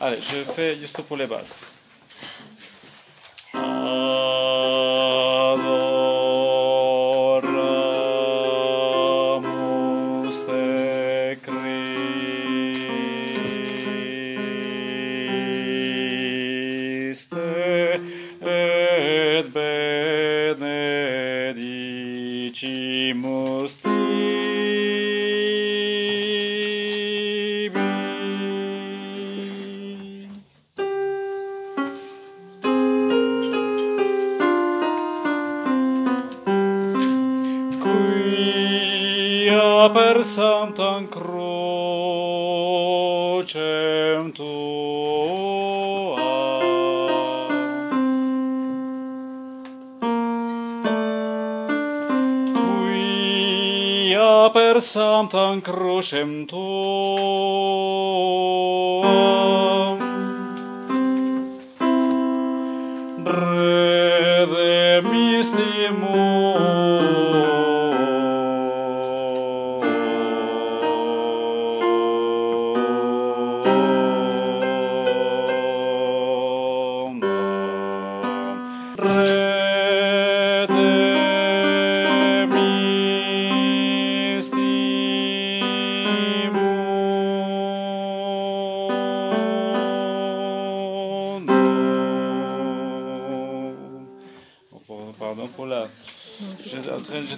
Allez, je fais juste pour les basses. Adoramus te Christe et benedicimus tibi. Quia per sanctam crucem tua quia per sanctam crucem tua Pardon pour la...